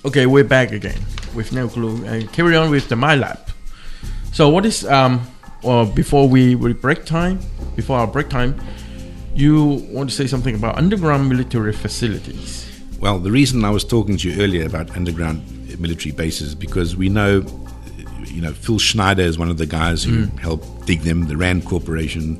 Okay, we're back again with No Clue and carry on with the MyLab. So what is before our break time, you want to say something about underground military facilities? Well, the reason I was talking to you earlier about underground military bases because we know, Phil Schneider is one of the guys who helped dig them, the RAND Corporation.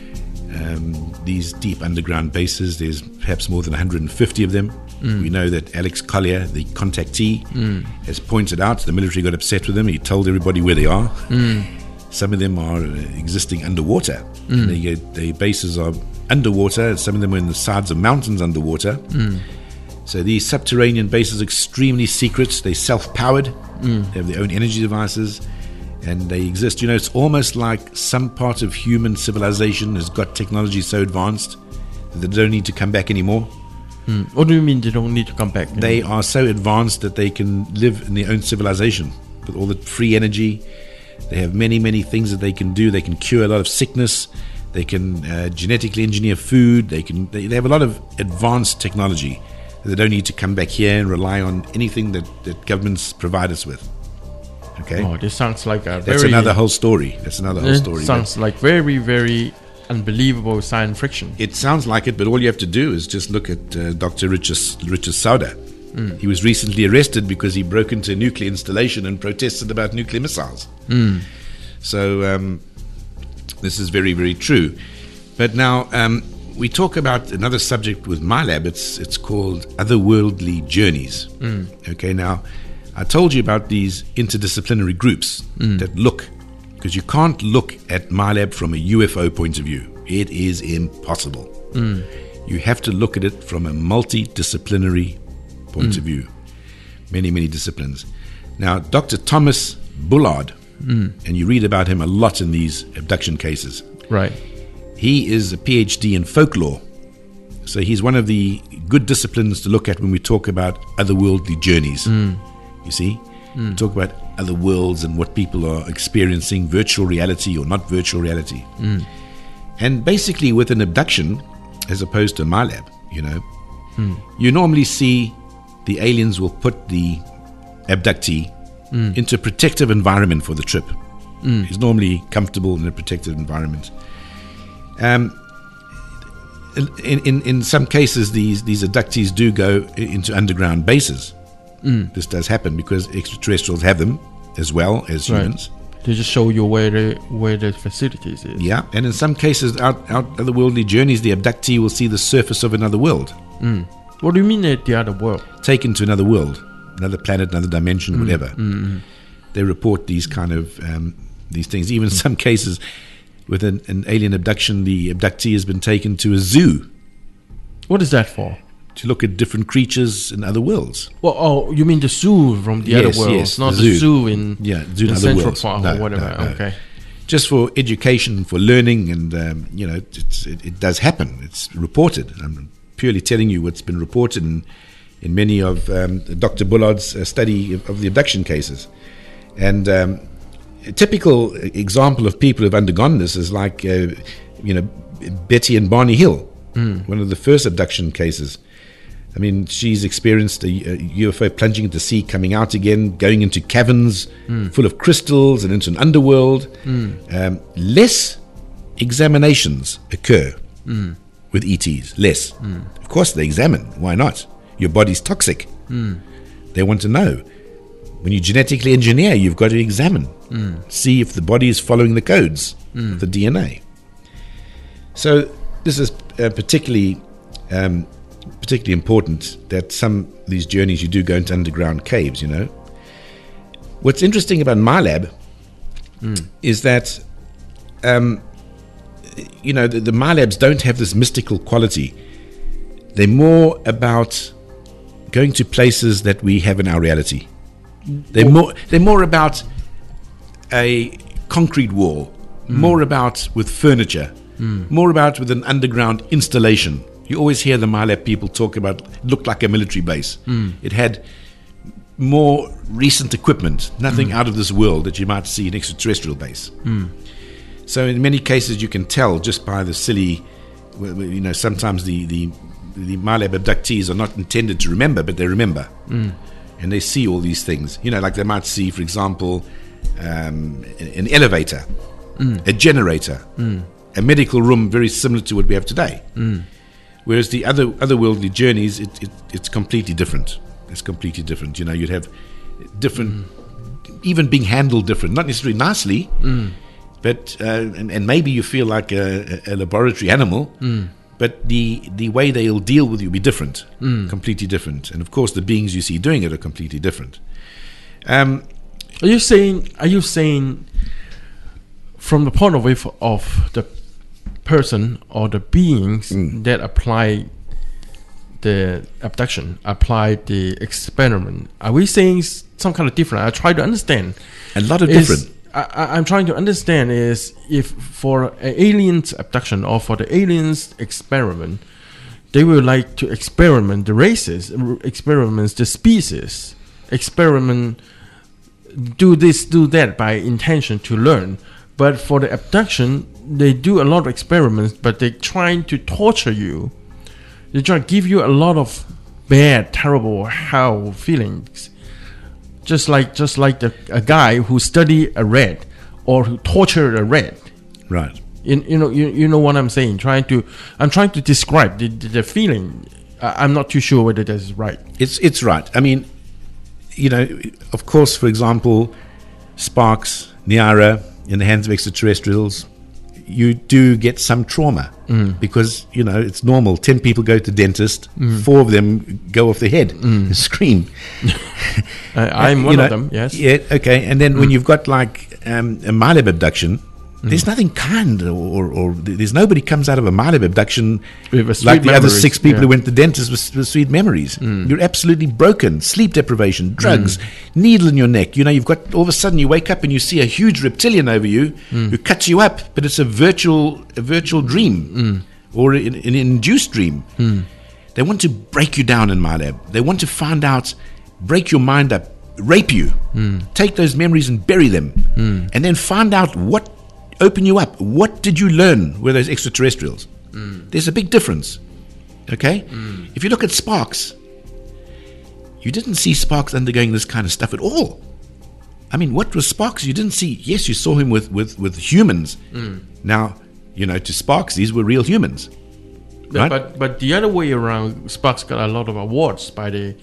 These deep underground bases, there's perhaps more than 150 of them. We know that Alex Collier, the contactee, has pointed out the military got upset with him. He told everybody where they are. Some of them are existing underwater. Their bases are underwater. Some of them are in the sides of mountains underwater. So these subterranean bases are extremely secret. They're self-powered. They have their own energy devices. And they exist. It's almost like some part of human civilization has got technology so advanced that they don't need to come back anymore. What do you mean they don't need to come back? They are so advanced that they can live in their own civilization with all the free energy. They have many, many things that they can do. They can cure a lot of sickness. They can genetically engineer food. They have a lot of advanced technology. They don't need to come back here and rely on anything that governments provide us with. Okay. Oh, this sounds like That's another whole story. Sounds like very, very unbelievable science fiction. It sounds like it, but all you have to do is just look at Dr. Richard Sauder. He was recently arrested because he broke into a nuclear installation and protested about nuclear missiles. So this is very, very true. But now we talk about another subject with MyLab. It's called Otherworldly Journeys. Okay, now I told you about these interdisciplinary groups that look, because you can't look at MyLab from a UFO point of view. It is impossible. You have to look at it from a multidisciplinary point of view. Many, many disciplines. Now, Dr. Thomas Bullard, and you read about him a lot in these abduction cases. Right. He is a PhD in folklore. So he's one of the good disciplines to look at when we talk about otherworldly journeys. You see? We talk about other worlds and what people are experiencing, virtual reality or not virtual reality. And basically with an abduction, as opposed to MyLab, you normally see the aliens will put the abductee into a protective environment for the trip. He's normally comfortable in a protective environment. In some cases, these abductees do go into underground bases. This does happen because extraterrestrials have them as well as humans. They just show you where the facilities is. Yeah, and in some cases, out otherworldly journeys, the abductee will see the surface of another world. What do you mean the other world? Taken to another world, another planet, another dimension, whatever. They report these kind of these things. Even in some cases, with an alien abduction, the abductee has been taken to a zoo. What is that for? To look at different creatures in other worlds. Well, you mean the zoo from the other world? Yes, not the zoo in zoo in Central worlds. Park or whatever. No. Okay. Just for education, for learning, and it does happen. It's reported. I'm purely telling you what's been reported in many of Dr. Bullard's study of the abduction cases. And a typical example of people who've undergone this is like, Betty and Barney Hill, one of the first abduction cases. I mean, she's experienced a UFO plunging into the sea, coming out again, going into caverns full of crystals and into an underworld. Less examinations occur with ETs. Less. Of course, they examine. Why not? Your body's toxic. They want to know. When you genetically engineer, you've got to examine. See if the body is following the codes of the DNA. So this is particularly important that some of these journeys you do go into underground caves, What's interesting about MyLab is that, the MyLabs don't have this mystical quality. They're more about going to places that we have in our reality. They're more about a concrete wall, more about with furniture, more about with an underground installation. You always hear the MyLab people talk about it looked like a military base. It had more recent equipment, nothing out of this world that you might see in extraterrestrial base. So in many cases you can tell just by the silly, sometimes the MyLab abductees are not intended to remember, but they remember. and they see all these things. Like they might see, for example, an elevator, a generator, a medical room very similar to what we have today. Whereas the otherworldly journeys, it's completely different. It's completely different. You'd have different, even being handled different, not necessarily nicely, but and maybe you feel like a laboratory animal, but the way they'll deal with you will be different, completely different. And of course, the beings you see doing it are completely different. Are you saying from the point of view of the person or the beings that apply the abduction, apply the experiment, are we saying some kind of different? I try to understand. A lot of different. I'm trying to understand is if for an alien's abduction or for the aliens experiment, they will like to experiment the races, experiments the species, experiment do this, do that by intention to learn. But for the abduction, they do a lot of experiments, but they're trying to torture you. They try to give you a lot of bad, terrible hell feelings. Just like a guy who studied a rat or who tortured a rat. Right. You know what I'm saying. I'm trying to describe the feeling. I'm not too sure whether that's right. It's right. I mean, of course, for example, Sparks, Niara, in the hands of extraterrestrials, you do get some trauma because it's normal. 10 people go to the dentist, 4 of them go off their head and scream. I'm one of them. Yes. Yeah. Okay. And then when you've got like a MILAB abduction, there's nothing kind, or there's nobody comes out of a MILAB abduction like the other 6 people who went to the dentist with sweet memories. You're absolutely broken. Sleep deprivation, drugs, needle in your neck. You've got, all of a sudden you wake up and you see a huge reptilian over you who cuts you up, but it's a virtual dream or an induced dream. They want to break you down in MILAB. They want to find out, break your mind up, rape you, take those memories and bury them, and then find out open you up. What did you learn with those extraterrestrials? There's a big difference. Okay? If you look at Sparks, you didn't see Sparks undergoing this kind of stuff at all. I mean, what was Sparks? You didn't see. Yes, you saw him with humans. Now, to Sparks, these were real humans. Right? But the other way around, Sparks got a lot of awards by the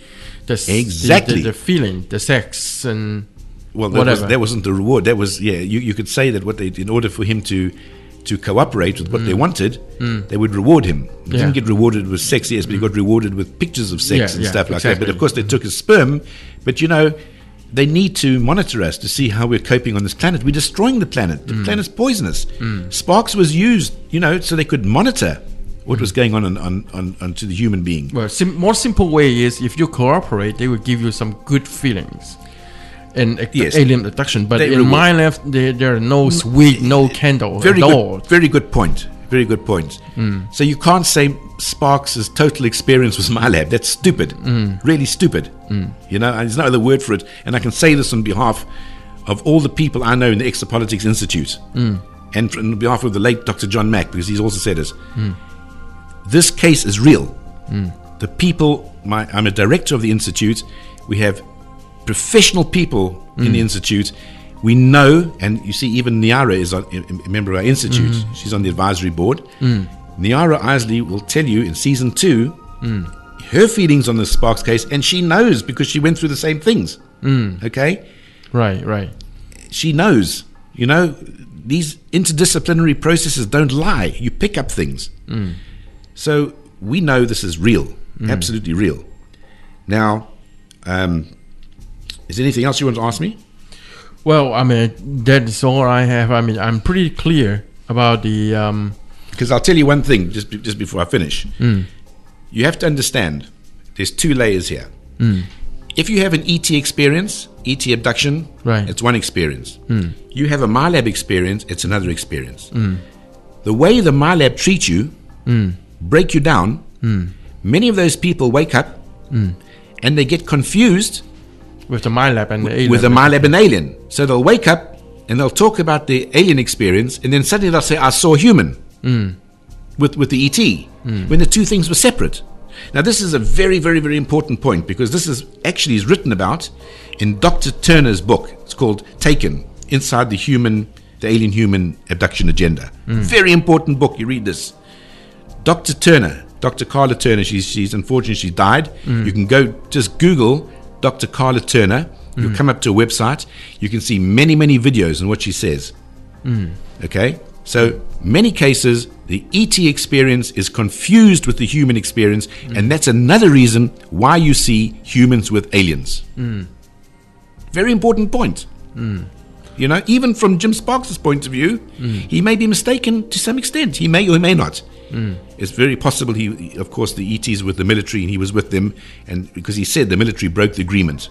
feeling, the sex, and that wasn't the reward. That was you could say that in order for him to cooperate with what they wanted, they would reward him. He didn't get rewarded with sex, yes, but he got rewarded with pictures of sex and stuff like that. But of course they took his sperm. But they need to monitor us to see how we're coping on this planet. We're destroying the planet. The planet's poisonous. Sparks was used, so they could monitor what was going on to the human being. Well, more simple way is if you cooperate, they will give you some good feelings. And alien abduction, but in my life, there are no sweet, no candle. Very good point. Very good point. So you can't say Sparks' total experience was MILAB. That's stupid. Really stupid. There's no other word for it. And I can say this on behalf of all the people I know in the Exopolitics Institute, and on behalf of the late Dr. John Mack, because he's also said this. This case is real. The people. I'm a director of the institute. We have professional people in the institute. We know, and you see, even Niara is a member of our institute. She's on the advisory board. Niara Isley will tell you in season 2 her feelings on the Sparks case, and she knows because she went through the same things. Okay, right. She knows. These interdisciplinary processes don't lie. You pick up things. So we know this is real, absolutely real. Now. Is there anything else you want to ask me? Well, I mean, that's all I have. I mean, I'm pretty clear about the... Because I'll tell you one thing, just before I finish. You have to understand, there's 2 layers here. If you have an ET experience, ET abduction, it's one experience. You have a MILAB experience, it's another experience. The way the MILAB treat you, break you down, many of those people wake up and they get confused with the MILAB and the alien. With the MILAB and alien. So they'll wake up and they'll talk about the alien experience, and then suddenly they'll say, I saw a human with the ET, when the 2 things were separate. Now, this is a very, very, very important point, because this is actually is written about in Dr. Turner's book. It's called Taken, Inside the Alien Human Abduction Agenda. Very important book. You read this. Dr. Turner, Dr. Carla Turner, she's unfortunately, she died. You can go, just Google Dr. Carla Turner. You'll come up to a website. You can see many, many videos on what she says. Okay? So, many cases, the ET experience is confused with the human experience, and that's another reason why you see humans with aliens. Very important point. You know, even from Jim Sparks' point of view, he may be mistaken to some extent. He may or he may not. It's very possible of course, the ETs with the military, and he was with them, and because he said the military broke the agreement.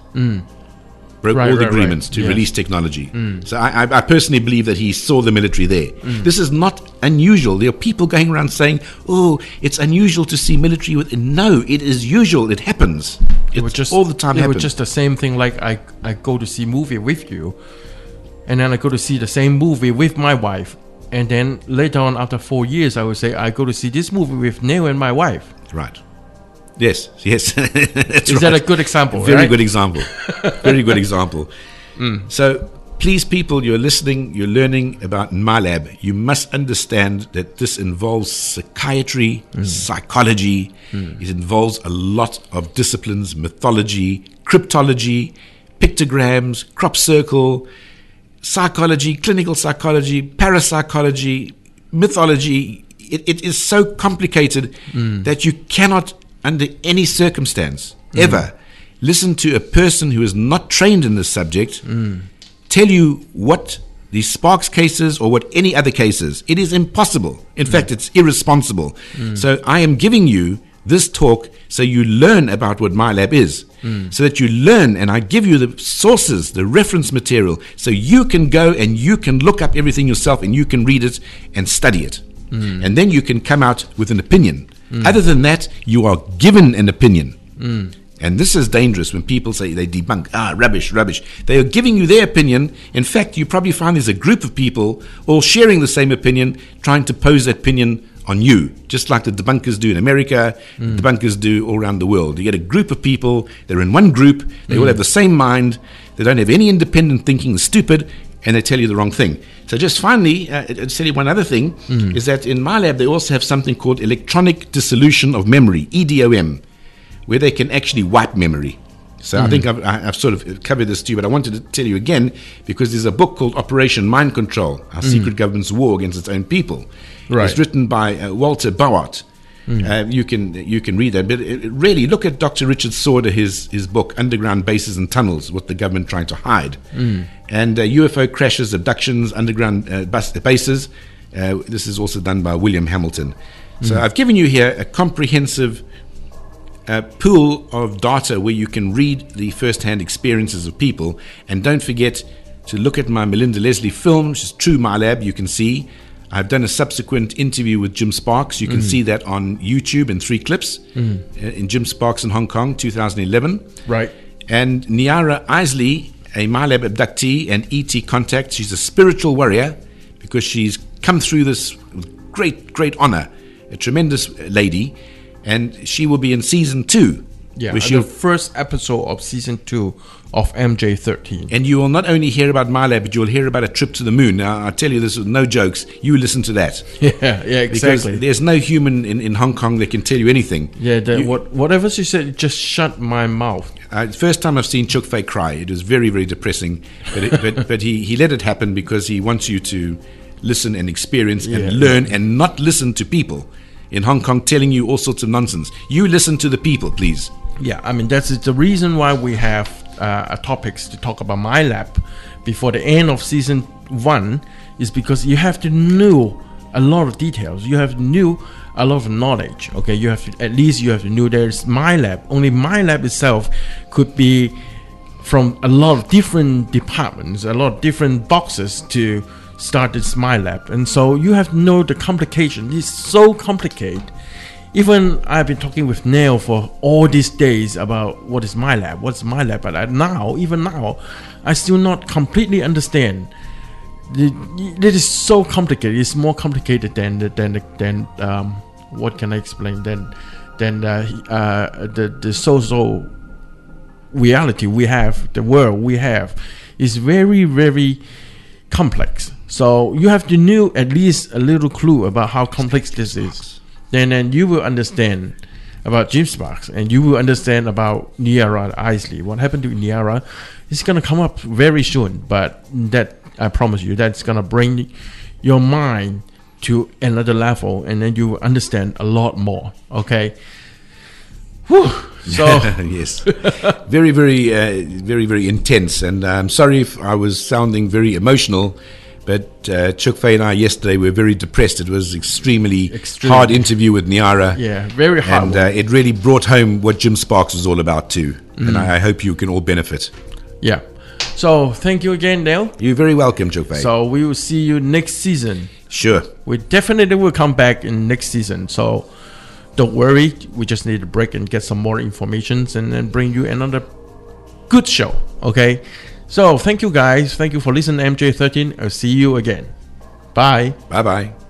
Broke all the agreements to release technology. So I personally believe that he saw the military there. This is not unusual. There are people going around saying, "Oh, it's unusual to see military with." No, it is usual. It happens. It's all the time. It was just the same thing. Like I go to see movie with you, and then I go to see the same movie with my wife, and then later on, after 4 years, I would say I go to see this movie with Neil and my wife. Right. Yes. Is that a good example? Very good example. Very good example. So, please, people, you're listening, you're learning about MyLab. You must understand that this involves psychiatry, psychology. It involves a lot of disciplines: mythology, cryptology, pictograms, crop circle, psychology, clinical psychology, parapsychology, mythology. It is so complicated that you cannot, under any circumstance, ever listen to a person who is not trained in this subject tell you what the Sparks cases or what any other cases. It is impossible. In fact, it's irresponsible. So I am giving you this talk so you learn about what MyLab is, so that you learn, and I give you the sources, the reference material, so you can go and you can look up everything yourself, and you can read it and study it. And then you can come out with an opinion. Other than that, you are given an opinion. And this is dangerous when people say they debunk. Rubbish. They are giving you their opinion. In fact, you probably find there's a group of people all sharing the same opinion, trying to pose that opinion on you, just like the debunkers do in America, debunkers do all around the world. You get a group of people, they're in one group, they all have the same mind, they don't have any independent thinking, they're stupid, and they tell you the wrong thing. So just finally, I'll tell you one other thing, is that in MyLab they also have something called electronic dissolution of memory, EDOM, where they can actually wipe memory. So I think I've sort of covered this to you, but I wanted to tell you again, because there's a book called Operation Mind Control, Our Secret Government's War Against Its Own People. Right. It's written by Walter Bauart. You can read that, but really look at Dr. Richard Sauder, his book Underground Bases and Tunnels, What the Government Trying to Hide, and UFO Crashes, Abductions, Underground Bases. This is also done by William Hamilton. So I've given you here a comprehensive pool of data where you can read the first-hand experiences of people, and don't forget to look at my Melinda Leslie film, which is True MyLab. You can see I've done a subsequent interview with Jim Sparks. You can see that on YouTube in 3 clips in Jim Sparks in Hong Kong, 2011. Right. And Niara Isley, a MyLab abductee and ET contact. She's a spiritual warrior because she's come through this with great honor, a tremendous lady, and she will be in season 2. Yeah, the first episode of season 2 of MJ13. And you will not only hear about MyLab, but you'll hear about a trip to the moon. Now, I tell you this with no jokes. You listen to that. Yeah, exactly. Because there's no human in Hong Kong that can tell you anything. Yeah, whatever she said, just shut my mouth. First time I've seen Chuk Fei cry. It was very, very depressing. But he let it happen because he wants you to listen and experience and learn and not listen to people in Hong Kong telling you all sorts of nonsense. You listen to the people, please. Yeah, I mean, that's the reason why we have topics to talk about MyLab before the end of season 1, is because you have to know a lot of details. You have to know a lot of knowledge. Okay, you have to, at least you have to know there's MyLab. Only MyLab itself could be from a lot of different departments, a lot of different boxes to start this MyLab. And so you have to know the complication. It's so complicated. Even I've been talking with Neil for all these days about what is MyLab, what's MyLab, but even now, I still not completely understand. It is so complicated. It's more complicated than what can I explain? Than then the social reality we have, the world we have, is very, very complex. So you have to know at least a little clue about how complex this is. Then you will understand about Jim Sparks, and you will understand about Niara Isley. What happened to Niara is going to come up very soon, but that, I promise you, that's going to bring your mind to another level, and then you will understand a lot more. Okay. Whew. So yes, very, very intense. And I'm sorry if I was sounding very emotional, but Chuk Fei and I yesterday were very depressed. It was extremely hard interview with Niara. Yeah, very hard. And it really brought home what Jim Sparks was all about too. And I hope you can all benefit. Yeah. So thank you again, Dale. You're very welcome, Chuk Fei. So we will see you next season. Sure. We definitely will come back in next season. So don't worry. We just need a break and get some more information, and then bring you another good show. Okay. So thank you guys. Thank you for listening to MJ13. I'll see you again. Bye. Bye-bye.